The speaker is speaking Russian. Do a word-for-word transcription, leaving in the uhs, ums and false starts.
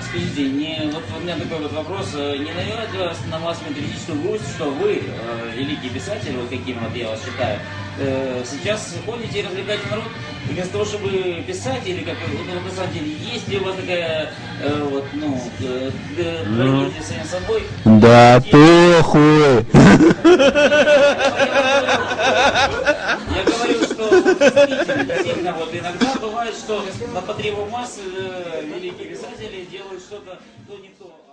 скажите, не, вот у меня такой вот вопрос, не навевает ли вас на вас методическую грусть, что вы, э, великий писатель, вот каким вот я вас считаю, э, сейчас ходите и развлекаете народ, и вместо того, чтобы писать, или как вот, на самом деле, есть ли у вас такая, э, вот, ну, э, трагедия самим собой? Да похуй! Я говорю, что действительно, действительно, вот иногда бывает, что на потребу масс э, великие писатели делают что-то, то не то.